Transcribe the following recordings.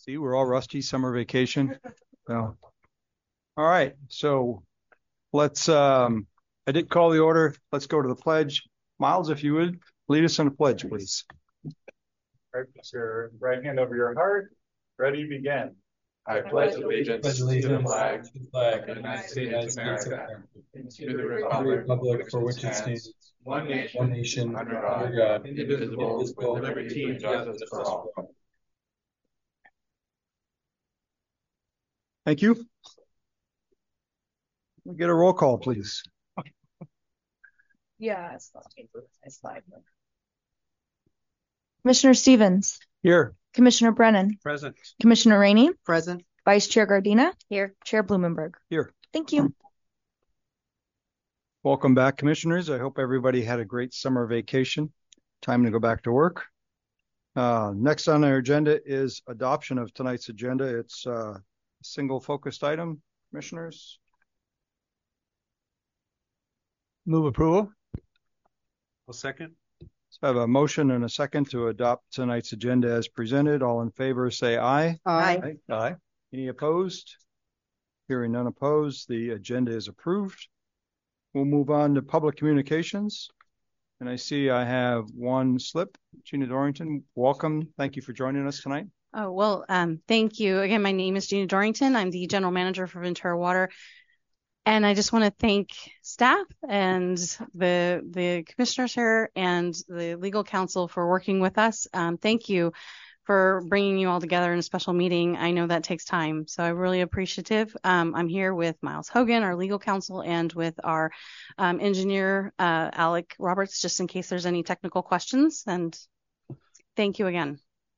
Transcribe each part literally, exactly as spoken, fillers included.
See, we're all rusty, summer vacation. So, all right, so let's, um, I did call the order. Let's go to the pledge. Miles, if you would, lead us in the pledge, please. Right, put your right hand over your heart. Ready, begin. I pledge allegiance pledge to allegiance the flag to the flag of the United of the United States of States of America, America, and to to the the republic republic for which it stands, stands, one nation, one nation, under under God, God, indivisible, indivisible, with liberty and justice for all. Thank you. We get a roll call, please. Yeah, it's it's fine. Commissioner Stevens. Here. Commissioner Brennan. Present. Commissioner Rainey. Present. Vice Chair Gardina. Here. Chair Blumenberg. Here. Thank you. Welcome back, commissioners. I hope everybody had a great summer vacation. Time to go back to work. Uh, next on our agenda is adoption of tonight's agenda. It's uh, a single focused item, commissioners. Move approval. A second. So I have a motion and a second to adopt tonight's agenda as presented. All in favor, say aye. Aye. Aye. Aye. Any opposed? Hearing none opposed, the agenda is approved. We'll move on to public communications. And I see I have one slip. Gina Dorrington, welcome. Thank you for joining us tonight. Oh, well, um, thank you. Again, my name is Gina Dorrington. I'm the general manager for Ventura Water. And I just want to thank staff and the the commissioners here and the legal counsel for working with us. Um, thank you for bringing you all together in a special meeting. I know that takes time, so I'm really appreciative. Um, I'm here with Miles Hogan, our legal counsel, and with our um, engineer, uh, Alec Roberts, just in case there's any technical questions. And thank you again.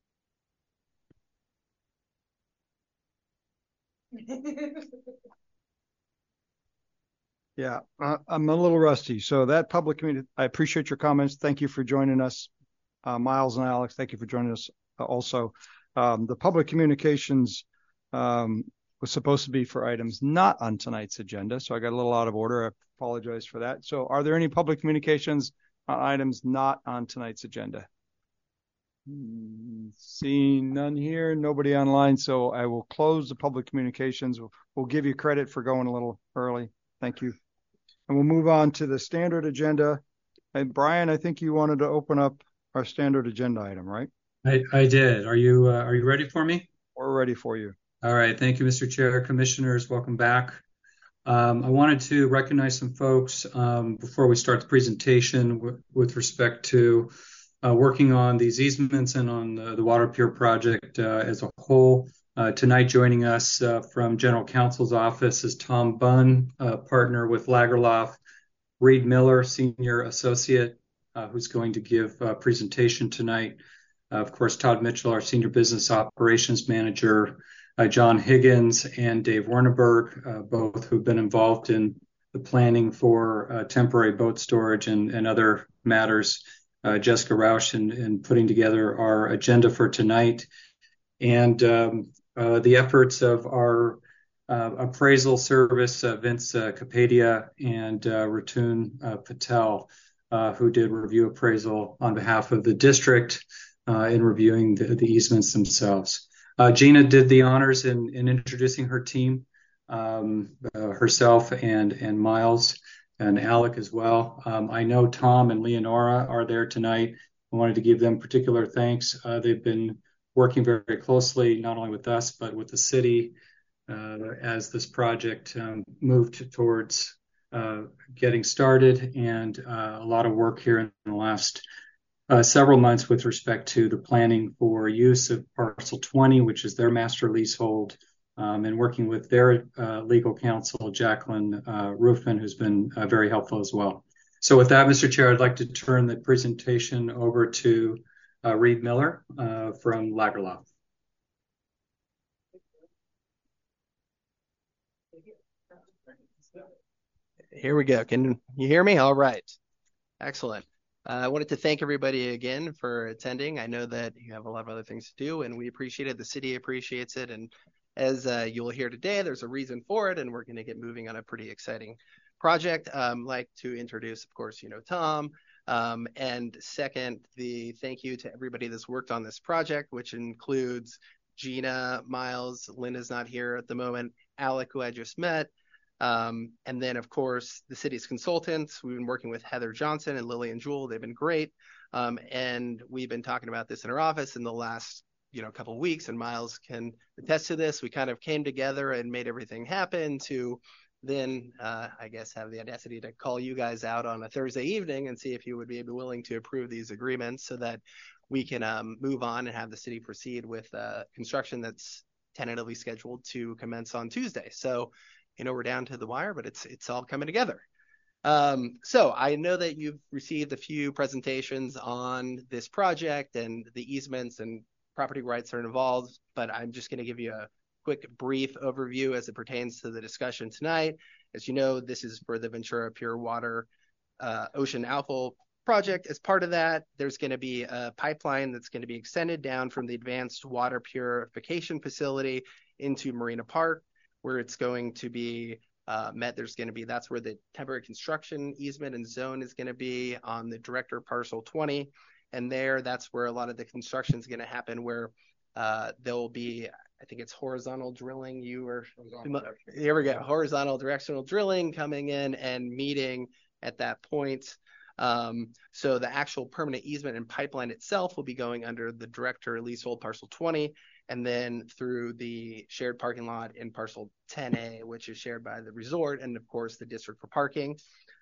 Yeah, uh, I'm a little rusty. So that public community, I appreciate your comments. Thank you for joining us. Uh, Miles and Alex, thank you for joining us also. Um, the public communications um, was supposed to be for items not on tonight's agenda. So I got a little out of order. I apologize for that. So are there any public communications on items not on tonight's agenda? Seeing none here, nobody online. So I will close the public communications. We'll, we'll give you credit for going a little early. Thank you. And we'll move on to the standard agenda. And Brian, I think you wanted to open up our standard agenda item, right? I, I did. Are you uh, are you ready for me? We're ready for you. All right. Thank you, Mister Chair. Commissioners, welcome back. Um, I wanted to recognize some folks um, before we start the presentation w- with respect to uh, working on these easements and on the, the Water Pure project uh, as a whole. Uh, tonight, joining us uh, from General Counsel's office is Tom Bunn, uh, partner with Lagerlof, Reed Miller, senior associate, uh, who's going to give a presentation tonight. Uh, of course, Todd Mitchell, our senior business operations manager, uh, John Higgins, and Dave Werneberg, uh, both who've been involved in the planning for uh, temporary boat storage and, and other matters. Uh, Jessica Rausch in, in putting together our agenda for tonight. And um, uh, the efforts of our uh, appraisal service, uh, Vince uh, Kapadia and uh, Ratun uh, Patel, uh, who did review appraisal on behalf of the district uh, in reviewing the, the easements themselves. Uh, Gina did the honors in, in introducing her team, um, uh, herself and, and Miles and Alec as well. Um, I know Tom and Leonora are there tonight. I wanted to give them particular thanks. Uh, they've been working very, very closely, not only with us, but with the city uh, as this project um, moved towards uh, getting started, and uh, a lot of work here in the last uh, several months with respect to the planning for use of parcel twenty, which is their master leasehold, um, and working with their uh, legal counsel, Jacqueline uh, Roofman, who's been uh, very helpful as well. So with that, Mister Chair, I'd like to turn the presentation over to Uh, Reed Miller uh, from Lagerlof. Here we go. Can you hear me? All right. Excellent. Uh, I wanted to thank everybody again for attending. I know that you have a lot of other things to do, and we appreciate it. The city appreciates it. And as uh, you'll hear today, there's a reason for it, and we're going to get moving on a pretty exciting project. Um, like to introduce, of course, you know, Tom. Um, and second, the thank you to everybody that's worked on this project, which includes Gina, Miles, Linda's not here at the moment, Alec, who I just met. Um, and then, of course, the city's consultants. We've been working with Heather Johnson and Lillian Jewell. They've been great. Um, and we've been talking about this in our office in the last, you know, couple of weeks, and Miles can attest to this. We kind of came together and made everything happen to then, uh, I guess, have the audacity to call you guys out on a Thursday evening and see if you would be willing to approve these agreements so that we can um, move on and have the city proceed with uh, construction that's tentatively scheduled to commence on Tuesday. So, you know, we're down to the wire, but it's it's all coming together. Um, so I know that you've received a few presentations on this project and the easements and property rights are involved, but I'm just going to give you a quick brief overview as it pertains to the discussion tonight. As you know, this is for the Ventura Pure Water uh, Ocean Outflow project. As part of that, there's going to be a pipeline that's going to be extended down from the Advanced Water Purification Facility into Marina Park, where it's going to be uh, met. There's going to be, that's where the temporary construction easement and zone is going to be on the Director Parcel twenty. And there, that's where a lot of the construction is going to happen, where uh, there will be, I think it's horizontal drilling. You were, here we go, horizontal directional drilling coming in and meeting at that point. Um, so the actual permanent easement and pipeline itself will be going under the Director Leasehold Parcel twenty, and then through the shared parking lot in Parcel ten A, which is shared by the resort and, of course, the district for parking.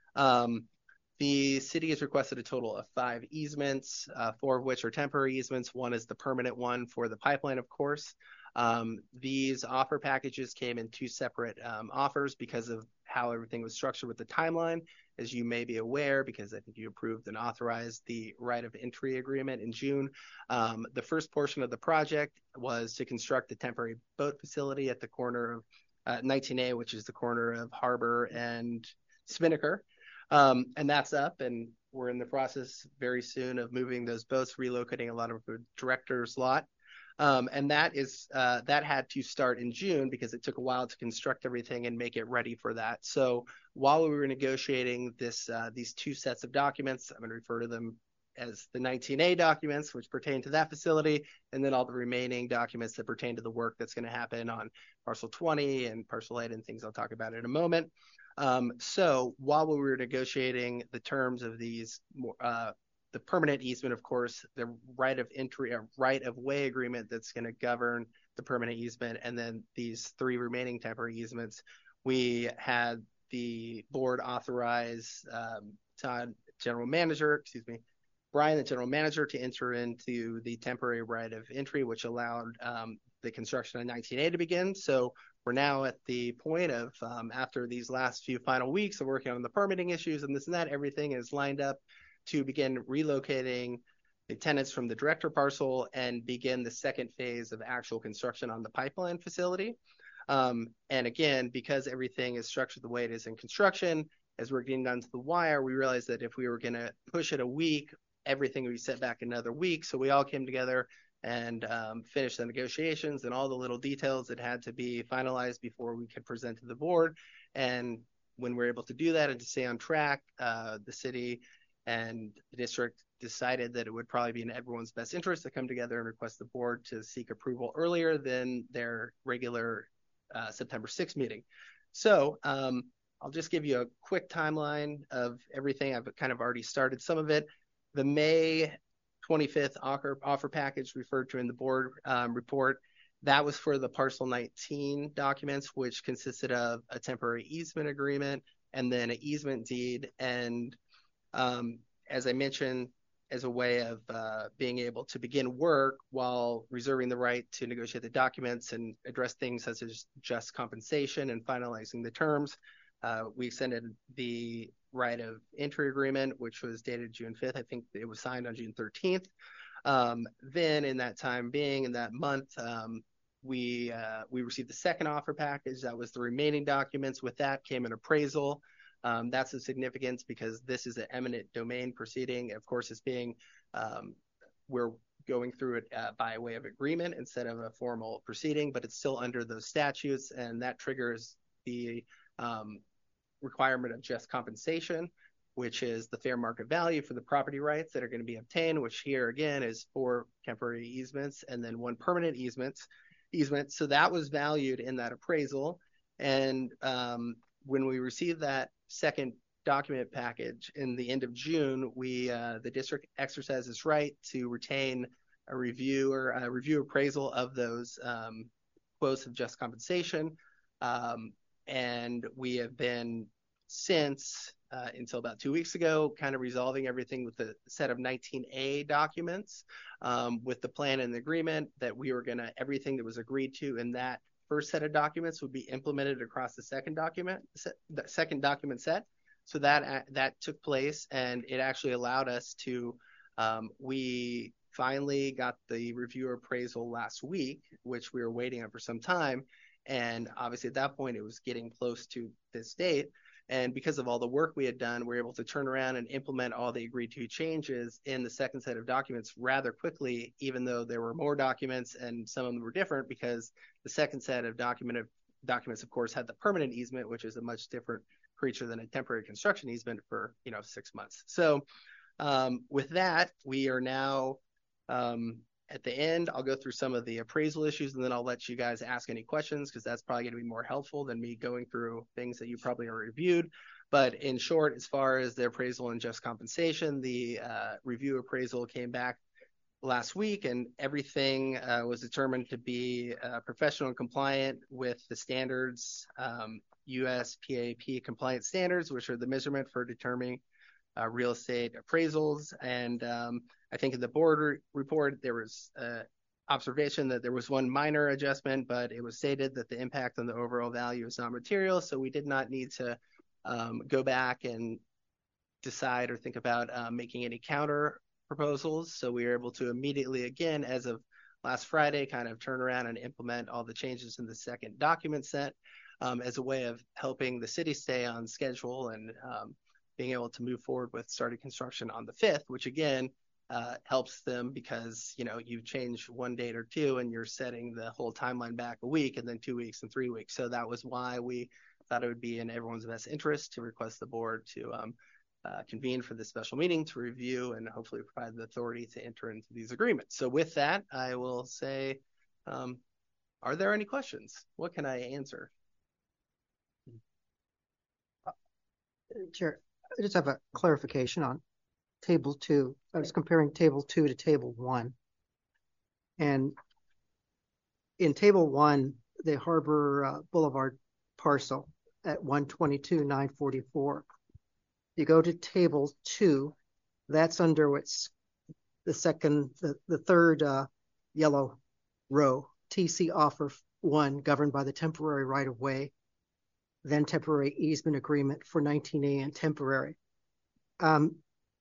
Um, the city has requested a total of five easements, uh, four of which are temporary easements. One is the permanent one for the pipeline, of course. Um, these offer packages came in two separate um, offers because of how everything was structured with the timeline. As you may be aware, because I think you approved and authorized the right of entry agreement in June. Um, the first portion of the project was to construct the temporary boat facility at the corner of uh, nineteen A, which is the corner of Harbor and Spinnaker. Um, and that's up, and we're in the process very soon of moving those boats, relocating a lot of the director's lot. Um, and that is uh, that had to start in June because it took a while to construct everything and make it ready for that. So while we were negotiating this, uh, these two sets of documents, I'm going to refer to them as the nineteen A documents, which pertain to that facility, and then all the remaining documents that pertain to the work that's going to happen on Parcel twenty and Parcel eight and things I'll talk about in a moment. Um, so while we were negotiating the terms of these uh, the permanent easement, of course, the right of entry, a right of way agreement that's going to govern the permanent easement, and then these three remaining temporary easements, we had the board authorize um, Todd, general manager, excuse me, Brian, the general manager, to enter into the temporary right of entry, which allowed um, the construction of nineteen A to begin. So we're now at the point of, um, after these last few final weeks of working on the permitting issues and this and that, everything is lined up to begin relocating the tenants from the director parcel and begin the second phase of actual construction on the pipeline facility. Um, and again, because everything is structured the way it is in construction, as we're getting down to the wire, we realized that if we were going to push it a week, everything would be set back another week. So we all came together and um, finished the negotiations and all the little details that had to be finalized before we could present to the board. And when we're able to do that and to stay on track, uh, the city and the district decided that it would probably be in everyone's best interest to come together and request the board to seek approval earlier than their regular uh, September sixth meeting. So um, I'll just give you a quick timeline of everything. I've kind of already started some of it. The May twenty-fifth offer, offer package referred to in the board um, report, that was for the Parcel nineteen documents, which consisted of a temporary easement agreement and then an easement deed. And um, as I mentioned, as a way of uh, being able to begin work while reserving the right to negotiate the documents and address things such as just compensation and finalizing the terms, uh, we extended the right of entry agreement, which was dated June fifth. I think it was signed on June thirteenth. Um, then in that time being, in that month, um, we uh, we received the second offer package. That was the remaining documents. With that came an appraisal. Um, that's of significance because this is an eminent domain proceeding. Of course, it's being, um, we're going through it uh, by way of agreement instead of a formal proceeding, but it's still under those statutes, and that triggers the um, requirement of just compensation, which is the fair market value for the property rights that are going to be obtained, which here again is four temporary easements and then one permanent easement. easement. So that was valued in that appraisal. And um, when we received that second document package in the end of June, we uh, the district exercised its right to retain a review or a review appraisal of those um, quotes of just compensation. Um, and we have been since uh, until about two weeks ago, kind of resolving everything with the set of nineteen A documents um, with the plan and the agreement that we were going to, everything that was agreed to in that first set of documents would be implemented across the second document, the second document set. So that that took place, and it actually allowed us to, um, we finally got the review appraisal last week, which we were waiting on for some time. And obviously at that point, it was getting close to this date. And because of all the work we had done, we were able to turn around and implement all the agreed to changes in the second set of documents rather quickly, even though there were more documents and some of them were different, because the second set of document documents, of course, had the permanent easement, which is a much different creature than a temporary construction easement for, you know, six months. So um, with that, we are now um, at the end. I'll go through some of the appraisal issues, and then I'll let you guys ask any questions, because that's probably going to be more helpful than me going through things that you probably already reviewed. But in short, as far as the appraisal and just compensation, the uh, review appraisal came back last week, and everything uh, was determined to be uh, professional and compliant with the standards, um, U S P A P compliant standards, which are the measurement for determining uh, real estate appraisals. And um, I think in the board re- report, there was uh, observation that there was one minor adjustment, but it was stated that the impact on the overall value is not material. So we did not need to um, go back and decide or think about uh, making any counter proposals. So we were able to immediately, again, as of last Friday, kind of turn around and implement all the changes in the second document set um, as a way of helping the city stay on schedule and um, being able to move forward with starting construction on the fifth, which again uh, helps them because, you know, you change one date or two and you're setting the whole timeline back a week and then two weeks and three weeks. So that was why we thought it would be in everyone's best interest to request the board to um, Uh, convene for this special meeting to review and hopefully provide the authority to enter into these agreements. So with that, I will say, um, are there any questions? What can I answer? Chair, I just have a clarification on table two. I was comparing table two to table one. And in table one, the Harbor uh, Boulevard parcel at one twenty-two nine forty-four. You go to table two, that's under what's the second, the, the third uh, yellow row, T C offer one, governed by the temporary right of way, then temporary easement agreement for nineteen A and temporary. Um,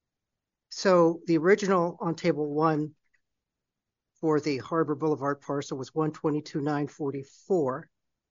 so the original on table one for the Harbor Boulevard parcel was one twenty-two nine forty-four.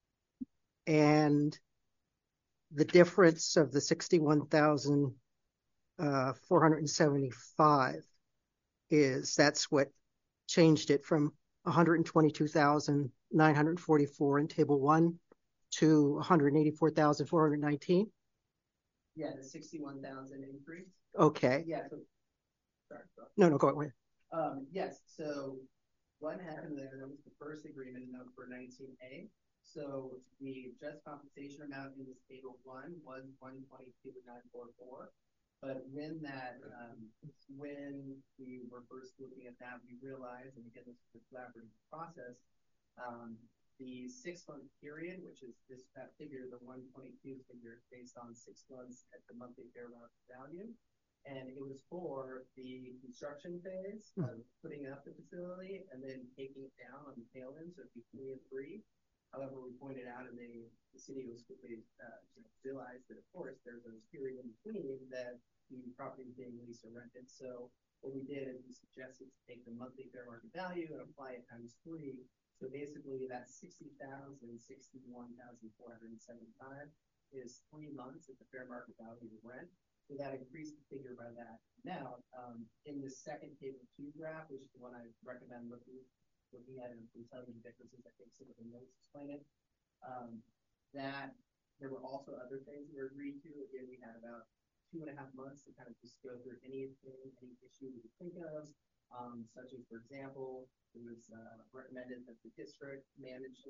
And the difference of the sixty-one thousand four hundred seventy-five is that's what changed it from one hundred twenty-two thousand nine hundred forty-four in table one to one hundred eighty-four thousand four hundred nineteen. Yeah, the sixty-one thousand increase. Okay. Yeah. So, sorry, sorry. No, no, go ahead. Um, yes. So what happened there? That was the first agreement, and that was for nineteen A. So the just compensation amount in this table one was one twenty-two nine forty-four. But when that, um, when we were first looking at that, we realized, and again, this is a collaborative process, um, the six-month period, which is this that figure, the one twenty-two figure, based on six months at the monthly fair market value. And it was for the construction phase of putting up the facility and then taking it down on the tail end, so it'd be three and three. However, we pointed out, and they, the city was quickly uh, realized that, of course, there's a period in between that the property is being leased or rented. So what we did is we suggested to take the monthly fair market value and apply it times three. So basically, that sixty thousand, sixty-one thousand four hundred seventy-five is three months at the fair market value of rent. So that increased the figure by that. Now, um, in the second table two graph, which is the one I recommend looking looking at, and we tell you the differences, I think some of the notes explain it, um, that there were also other things that were agreed to. Again, we had about two and a half months to kind of just go through anything, any issue we could think of. um, such as, for example, it was uh, recommended that the district manage.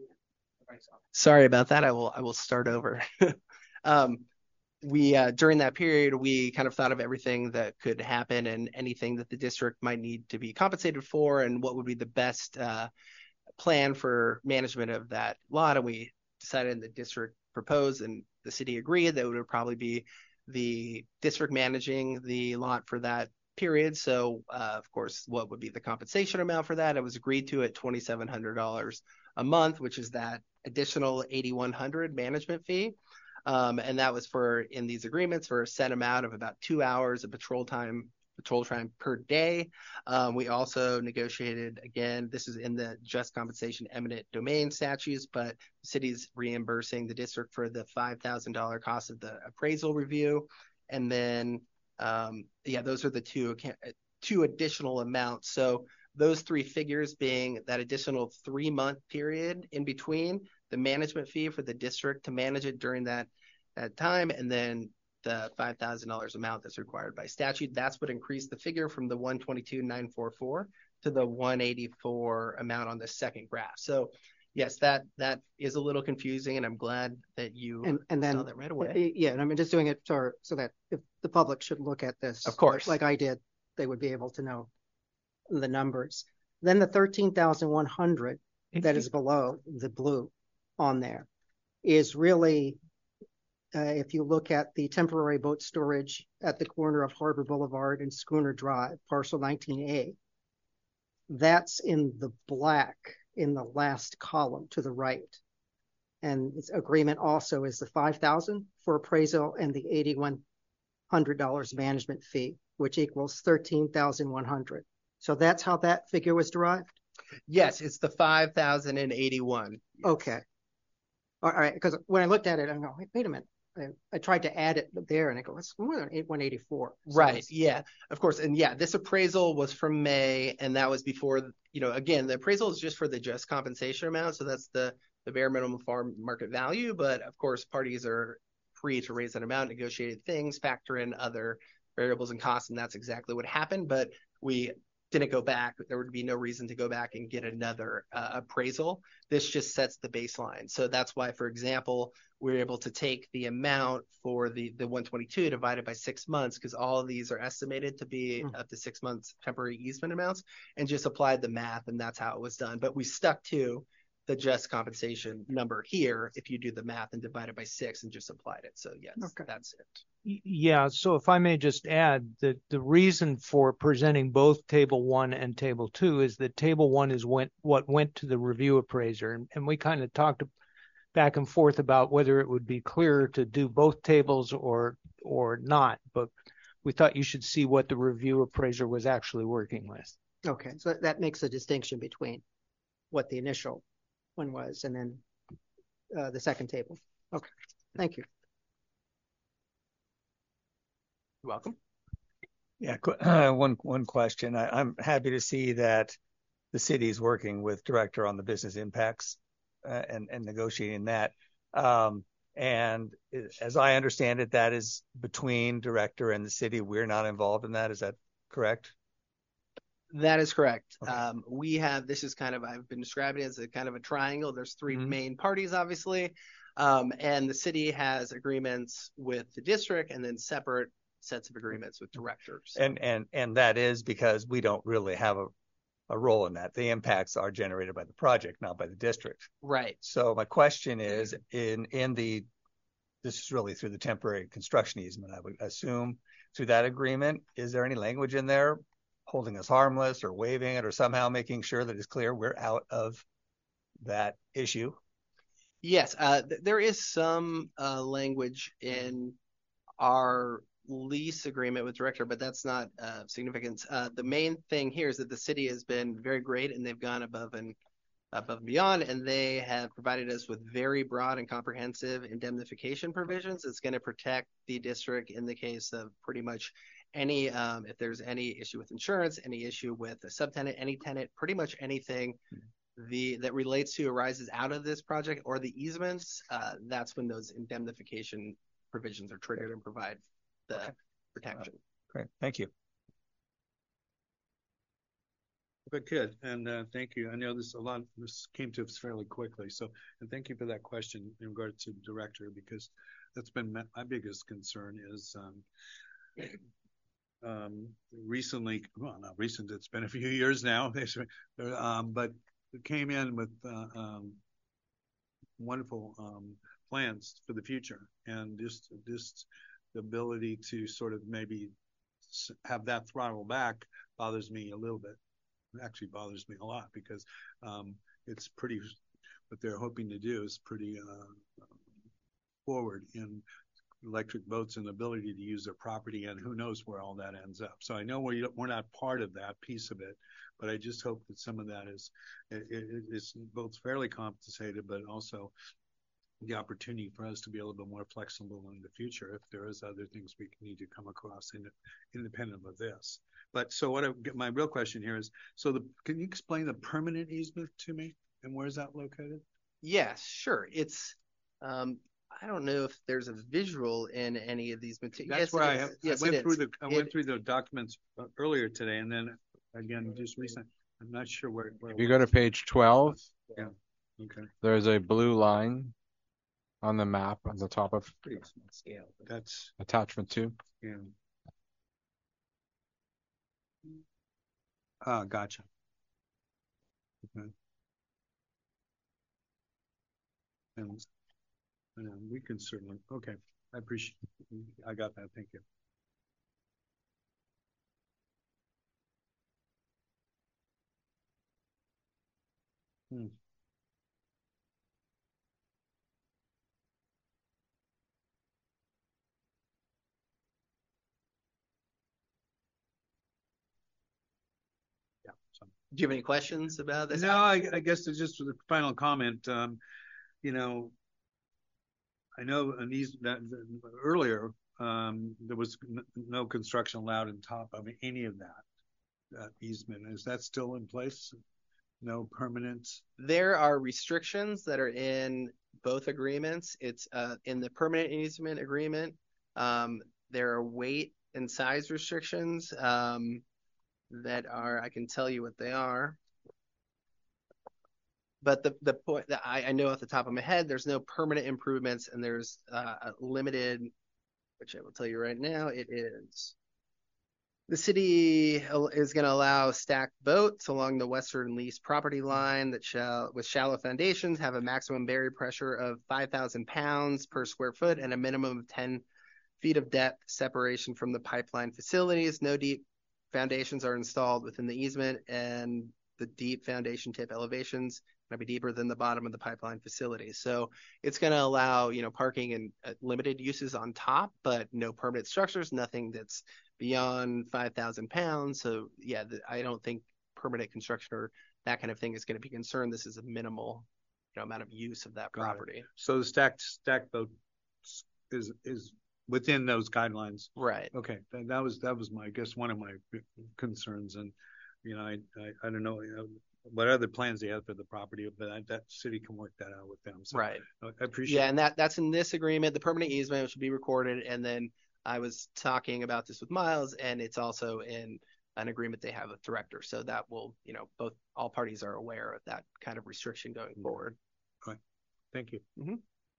Sorry about that. I will I will start over. um, we uh, during that period, we kind of thought of everything that could happen and anything that the district might need to be compensated for, and what would be the best uh, plan for management of that lot. And we decided the district proposed, and the city agreed that it would probably be the district managing the lot for that period. So, uh, of course, what would be the compensation amount for that? It was agreed to at twenty-seven hundred dollars a month, which is that additional eighty-one hundred dollars management fee. Um, and that was for, in these agreements, for a set amount of about two hours of patrol time, patrol time per day. Um, we also negotiated, again, this is in the just compensation eminent domain statutes, but the city's reimbursing the district for the five thousand dollars cost of the appraisal review. And then, um, yeah, those are the two, two additional amounts. So those three figures being that additional three month period in between, the management fee for the district to manage it during that, that time, and then the five thousand dollars amount that's required by statute. That's what increased the figure from the one twenty-two thousand nine hundred forty-four to the one eighty-four amount on the second graph. So yes, that that is a little confusing, and I'm glad that you and, and then, saw that right away. Yeah, and I'm just doing it for, so that if the public should look at this, of course, like I did, they would be able to know the numbers. Then the thirteen thousand one hundred that is below the blue on there is really, uh, if you look at the temporary boat storage at the corner of Harbor Boulevard and Schooner Drive, parcel nineteen A, that's in the black in the last column to the right. And its agreement also is the five thousand dollars for appraisal and the eighty-one hundred dollars management fee, which equals thirteen thousand one hundred dollars. So that's how that figure was derived? Yes, it's the five thousand eighty-one. Yes. Okay. All right, because when I looked at it, I go, wait, wait a minute. I, I tried to add it there, and I go, it's more than one eighty-four. So right, yeah, of course. And yeah, this appraisal was from May, and that was before, you know, again, the appraisal is just for the just compensation amount, so that's the, the bare minimum farm market value, but of course, parties are free to raise that amount, negotiated things, factor in other variables and costs, and that's exactly what happened, but we didn't go back. There would be no reason to go back and get another uh, appraisal. This just sets the baseline. So that's why, for example, we're able to take the amount for the, the one twenty-two divided by six months, because all of these are estimated to be mm. up to six months temporary easement amounts, and just applied the math, and that's how it was done. But we stuck to the just compensation number here if you do the math and divide it by six and just applied it. So yes, okay. That's it. Yeah, so if I may just add that the reason for presenting both table one and table two is that table one is went, what went to the review appraiser. And, and we kind of talked back and forth about whether it would be clearer to do both tables or or not. But we thought you should see what the review appraiser was actually working with. Okay, so that makes a distinction between what the initial one was and then uh, the second table. Okay, thank you. You're welcome. Yeah, uh, one one question. I, I'm happy to see that the city is working with Director on the business impacts uh, and, and negotiating that. Um, and as I understand it, that is between Director and the city. We're not involved in that. Is that correct? That is correct. Okay. Um, we have, this is kind of, I've been describing it as a kind of a triangle. There's three mm-hmm. main parties, obviously. Um, and the city has agreements with the district and then separate sets of agreements with directors. And and and that is because we don't really have a, a role in that. The impacts are generated by the project, not by the district. Right. So my question is, in in the, this is really through the temporary construction easement, I would assume, through that agreement, is there any language in there holding us harmless or waiving it or somehow making sure that it's clear we're out of that issue? Yes, uh, th- there is some uh, language in our lease agreement with Director, but that's not uh, significant. Uh, the main thing here is that the city has been very great, and they've gone above and above and beyond, and they have provided us with very broad and comprehensive indemnification provisions. It's going to protect the district in the case of pretty much any, um, if there's any issue with insurance, any issue with a subtenant, any tenant, pretty much anything the that relates to arises out of this project or the easements, uh, that's when those indemnification provisions are triggered and provide the okay. protection. Uh, great, thank you. But good, and uh, thank you. I know this a lot. This came to us fairly quickly, so and thank you for that question in regard to director, because that's been my, my biggest concern. Is um, um, recently, well, not recent. It's been a few years now. um, but it came in with uh, um, wonderful um, plans for the future, and just just the ability to sort of maybe have that throttle back bothers me a little bit. It actually bothers me a lot because um, it's pretty, what they're hoping to do is pretty uh, forward in electric boats and ability to use their property, and who knows where all that ends up. So I know we're, we're not part of that piece of it, but I just hope that some of that is, it, it is both fairly compensated, but also the opportunity for us to be a little bit more flexible in the future if there is other things we need to come across in, independent of this. But so what I, my real question here is, so the, can you explain the permanent easement to me, and where is that located? Yes, sure. It's, um, I don't know if there's a visual in any of these materials. That's yes, where I, have, yes, I went through is. the I it, went through the documents earlier today, and then again just recently. I'm not sure where. where If you go to page twelve, yeah, okay. There's a blue line on the map on the top of pretty small scale. That's attachment two. Yeah. Ah, gotcha. Okay. And, and we can certainly, okay. I appreciate it. I got that. Thank you. Hmm. Yeah. So. Do you have any questions about this? No, I, I guess it's just the final comment. Um, you know, I know in these that, that earlier um, there was n- no construction allowed on top of any of that, that easement. Is that still in place? No permanent? There are restrictions that are in both agreements. It's uh, in the permanent easement agreement. Um, there are weight and size restrictions um, that are, I can tell you what they are. But the, the point that I, I know off the top of my head, there's no permanent improvements, and there's uh, a limited, which I will tell you right now, it is. The city is going to allow stacked boats along the western lease property line that shall, with shallow foundations, have a maximum buried pressure of five thousand pounds per square foot and a minimum of ten feet of depth separation from the pipeline facilities. No deep foundations are installed within the easement, and the deep foundation tip elevations going to be deeper than the bottom of the pipeline facility. So it's going to allow, you know, parking and uh, limited uses on top, but no permanent structures, nothing that's beyond five thousand pounds. So yeah, the, I don't think permanent construction or that kind of thing is going to be concerned. This is a minimal, you know, amount of use of that Got property. It. So the stacked stacked boat is is within those guidelines, right? Okay, that, that was that was my I guess one of my concerns, and you know I I, I don't know, you know what other plans they have for the property, but I, that city can work that out with them. So right. I appreciate. Yeah, and that that's in this agreement. The permanent easement should be recorded, and then I was talking about this with Miles, and it's also in an agreement they have with director. So that will, you know, both all parties are aware of that kind of restriction going mm-hmm. forward. Right. Thank you. Mm-hmm.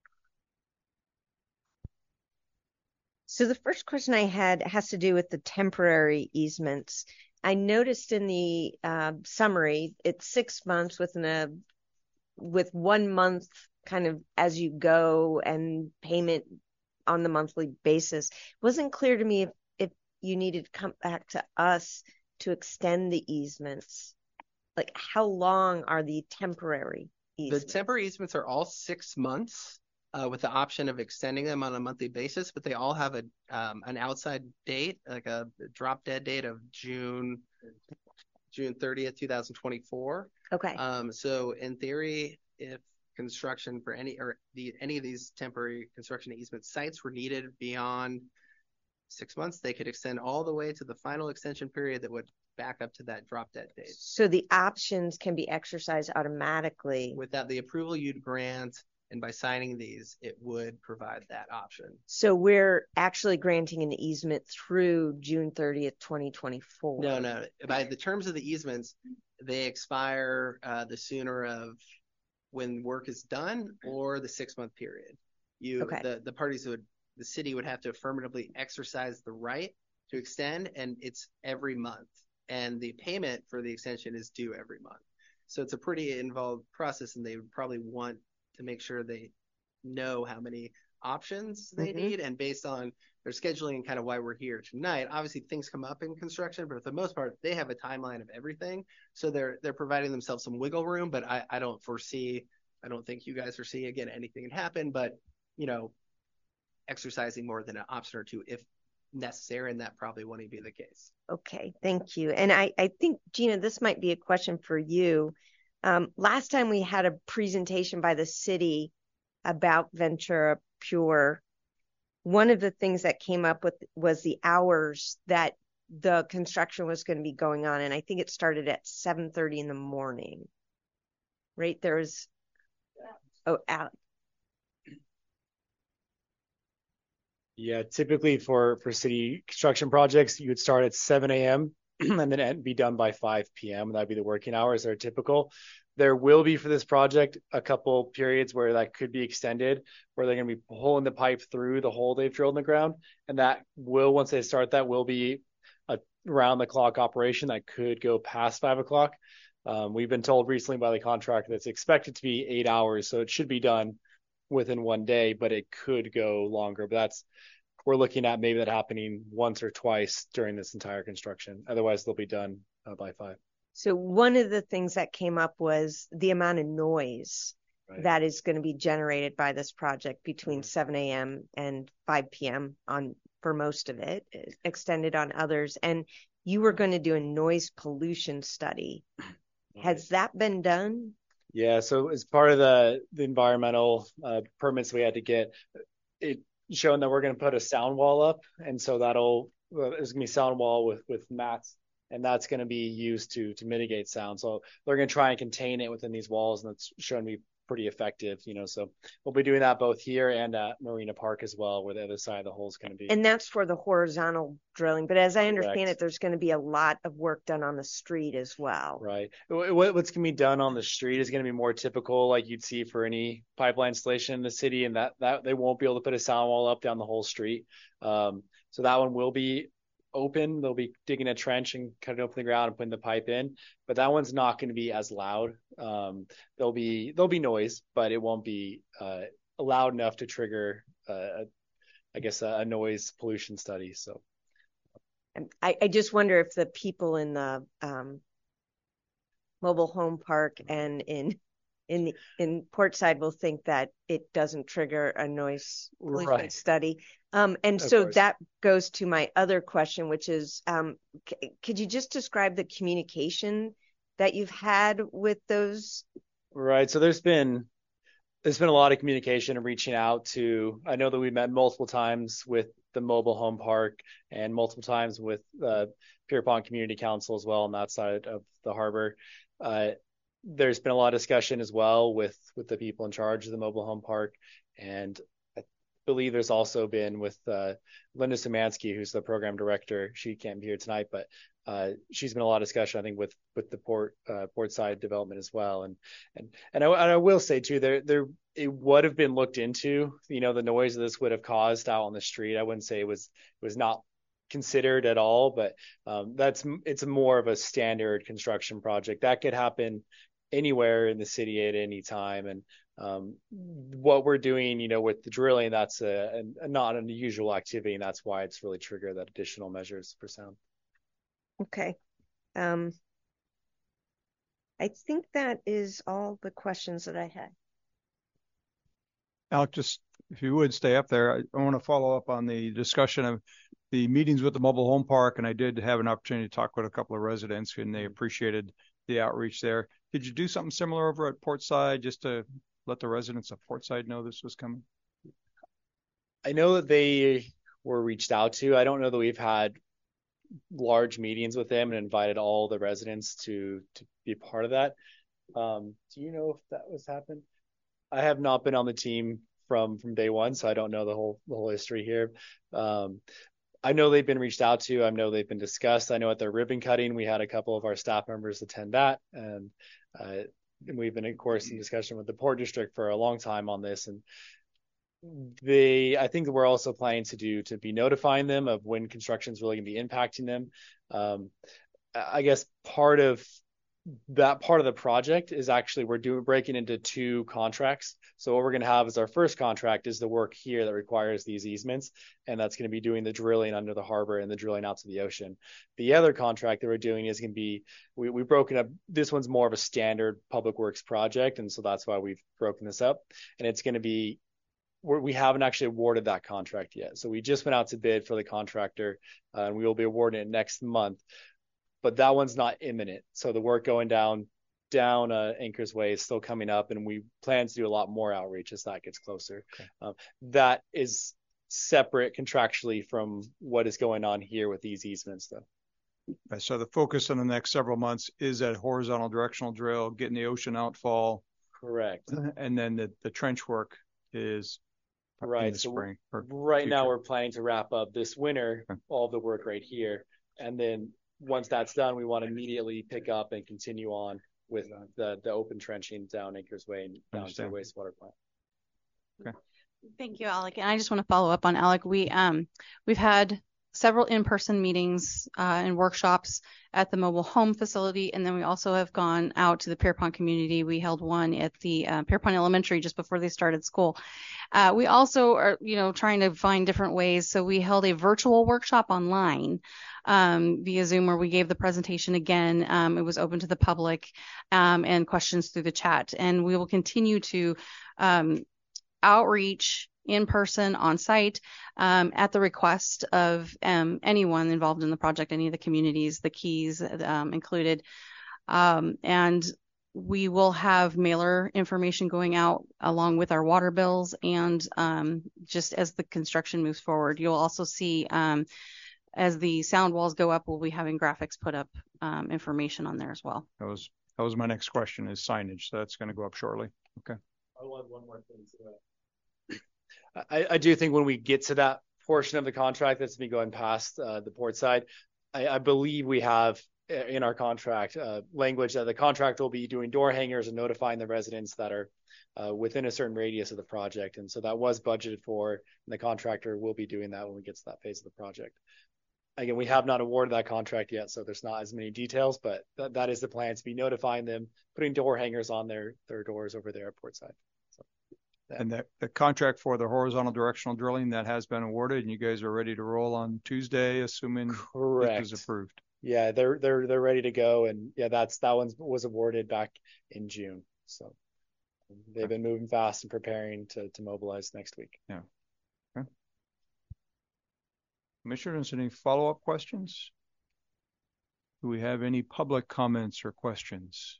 So the first question I had has to do with the temporary easements. I noticed in the uh, summary, it's six months with an, uh, with one month kind of as you go and payment on the monthly basis. It wasn't clear to me if, if you needed to come back to us to extend the easements. Like, how long are the temporary easements? The temporary easements are all six months. Uh, with the option of extending them on a monthly basis, but they all have a um, an outside date, like a drop dead date of June June thirtieth, two thousand twenty-four. Okay. Um, so in theory, if construction for any or the any of these temporary construction easement sites were needed beyond six months, they could extend all the way to the final extension period that would back up to that drop dead date. So the options can be exercised automatically without the approval you'd grant. And by signing these, it would provide that option. So we're actually granting an easement through June thirtieth, twenty twenty-four. No, no. By the terms of the easements, they expire uh, the sooner of when work is done or the six month period. You Okay. the, the parties would the city would have to affirmatively exercise the right to extend, and it's every month. And the payment for the extension is due every month. So it's a pretty involved process, and they would probably want to make sure they know how many options they Mhm. need. And based on their scheduling and kind of why we're here tonight, obviously things come up in construction, but for the most part, they have a timeline of everything. So they're they're providing themselves some wiggle room, but I, I don't foresee, I don't think you guys foresee, again, anything can happen, but, you know, exercising more than an option or two if necessary, and that probably won't be the case. Okay, thank you. And I, I think, Gina, this might be a question for you. Um, last time we had a presentation by the city about Ventura Pure, one of the things that came up with was the hours that the construction was going to be going on. And I think it started at seven thirty in the morning, right? There was, oh, Alex. Yeah, typically for for city construction projects, you would start at seven a.m. and then be done by five p.m. That'd be the working hours that are typical. There will be for this project a couple periods where that could be extended, where they're going to be pulling the pipe through the hole they've drilled in the ground, and that will, once they start, that will be a round the clock operation that could go past five o'clock. Um, we've been told recently by the contractor that it's expected to be eight hours, so it should be done within one day, but it could go longer. But that's, we're looking at maybe that happening once or twice during this entire construction. Otherwise, they'll be done uh, by five. So one of the things that came up was the amount of noise right. that is going to be generated by this project between mm-hmm. seven a.m. and five p.m. on for most of it, extended on others. And you were going to do a noise pollution study. Right. Has that been done? Yeah, so as part of the, the environmental uh, permits we had to get, it showing that we're going to put a sound wall up. And so that'll, uh, there's going to be a sound wall with, with mats, and that's going to be used to to mitigate sound. So they're going to try and contain it within these walls, and that's shown to be pretty effective, you know. So we'll be doing that both here and at Marina Park as well, where the other side of the hole is going to be. And that's for the horizontal drilling. But as I understand Correct. it, there's going to be a lot of work done on the street as well. Right. What, what's going to be done on the street is going to be more typical, like you'd see for any pipeline installation in the city, and that, that they won't be able to put a sound wall up down the whole street. Um, so that one will be open. They'll be digging a trench and cutting open the ground and putting the pipe in, but that one's not going to be as loud. Um, there'll be there'll be noise, but it won't be uh, loud enough to trigger, uh, I guess, a, a noise pollution study. So, I, I just wonder if the people in the um, mobile home park and in in in Portside will think that it doesn't trigger a noise pollution right. study. Um, and of so course. that goes to my other question, which is, um, c- could you just describe the communication that you've had with those? Right. So there's been there's been a lot of communication and reaching out to. I know that we met multiple times with the mobile home park and multiple times with uh, Pierpont Community Council as well on that side of the harbor. Uh, there's been a lot of discussion as well with with the people in charge of the mobile home park, and I believe there's also been with uh, Linda Szymanski, who's the program director. She can't be here tonight, but uh, she's been a lot of discussion, I think, with with the port uh, Portside development as well. And and and I, and I will say too, there there it would have been looked into. You know, the noise this would have caused out on the street. I wouldn't say it was it was not considered at all, but um, that's it's more of a standard construction project that could happen anywhere in the city at any time. And um, what we're doing, you know, with the drilling, that's a, a not an unusual activity, and that's why it's really triggered that additional measures for sound. Okay. Um, I think that is all the questions that I had. Alec, just if you would stay up there, I, I want to follow up on the discussion of the meetings with the mobile home park, and I did have an opportunity to talk with a couple of residents, and they appreciated the outreach there. Did you do something similar over at Portside just to let the residents of Portside know this was coming? I know that they were reached out to. I don't know that we've had large meetings with them and invited all the residents to to be part of that. Um, do you know if that was happened? I have not been on the team from from day one, so I don't know the whole the whole history here. Um, I know they've been reached out to. I know they've been discussed. I know at their ribbon cutting, we had a couple of our staff members attend that. And uh, we've been, of course, in discussion with the Port District for a long time on this. And they, I think we're also planning to do to be notifying them of when construction is really going to be impacting them. Um, I guess part of that part of the project is actually we're doing breaking into two contracts. So what we're going to have is our first contract is the work here that requires these easements, and that's going to be doing the drilling under the harbor and the drilling out to the ocean. The other contract that we're doing is going to be we, we've broken up. This one's more of a standard public works project, and so that's why we've broken this up. And it's going to be we're, we haven't actually awarded that contract yet. So we just went out to bid for the contractor, uh, and we will be awarding it next month. But that one's not imminent. So the work going down down uh, Anchors Way is still coming up, and we plan to do a lot more outreach as that gets closer. Okay. Um, that is separate contractually from what is going on here with these easements, though. Okay, so the focus in the next several months is that horizontal directional drill, getting the ocean outfall. Correct. And then the, the trench work is right. in the so spring. Right future. Now we're planning to wrap up this winter, okay. all the work right here, and then once that's done, we want to immediately pick up and continue on with the, the open trenching down Anchors Way and down to the wastewater plant. Okay. Thank you, Alec. And I just want to follow up on Alec. We um we've had several in-person meetings uh, and workshops at the mobile home facility, and then we also have gone out to the Pierpont community. We held one at the uh, Pierpont Elementary just before they started school. Uh, we also are, you know, trying to find different ways. So we held a virtual workshop online um, via Zoom, where we gave the presentation again. Um, it was open to the public um, and questions through the chat. And we will continue to um, outreach in person, on site, um, at the request of um, anyone involved in the project, any of the communities, the keys um, included. Um, and we will have mailer information going out along with our water bills. And um, just as the construction moves forward, you'll also see um, as the sound walls go up, we'll be having graphics put up, um, information on there as well. That was that was my next question, is signage. So that's going to go up shortly. Okay. I'll add one more thing to that. I, I do think when we get to that portion of the contract that's been going past uh, the port side, I, I believe we have in our contract uh, language that the contract will be doing door hangers and notifying the residents that are uh, within a certain radius of the project. And so that was budgeted for, and the contractor will be doing that when we get to that phase of the project. Again, we have not awarded that contract yet, so there's not as many details, but th- that is the plan, to be notifying them, putting door hangers on their, their doors over there at port side. And the, the contract for the horizontal directional drilling, that has been awarded, and you guys are ready to roll on Tuesday, assuming Correct. it is approved. Yeah, they're they're they're ready to go, and yeah, that's that one was awarded back in June. So they've been moving fast and preparing to to mobilize next week. Yeah. Okay. Commissioners, any follow-up questions? Do we have any public comments or questions?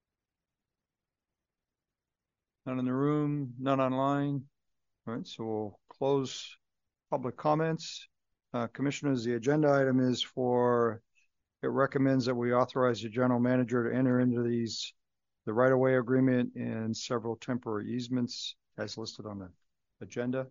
None in the room, none online. All right, so we'll close public comments. Uh, commissioners, the agenda item is for, it recommends that we authorize the general manager to enter into these, the right-of-way agreement and several temporary easements as listed on the agenda.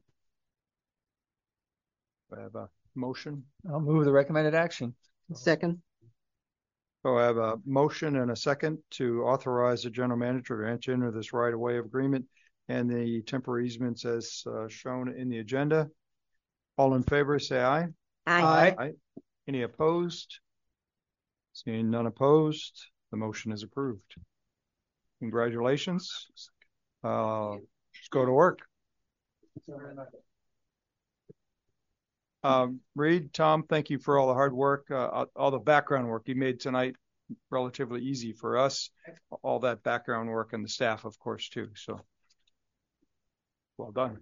Do I have a motion? I'll move the recommended action. Second. So I have a motion and a second to authorize the general manager to enter into this right-of-way agreement and the temporary easements as uh, shown in the agenda. All in favor, say aye. Aye. Aye. Aye. Any opposed? Seeing none opposed, the motion is approved. Congratulations. Uh, let's go to work. Um, Reed, Tom, thank you for all the hard work, uh, all the background work you made tonight relatively easy for us, all that background work, and the staff, of course, too. So well done.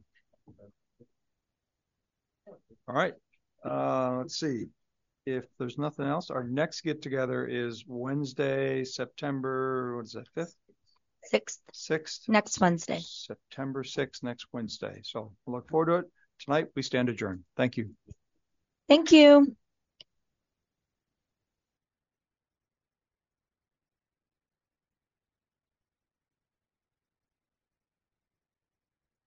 All right. Uh, let's see. If there's nothing else, our next get together is Wednesday, September, what is that, fifth? Sixth. Sixth. Next Wednesday. September sixth, next Wednesday. So I look forward to it. Tonight, we stand adjourned. Thank you. Thank you.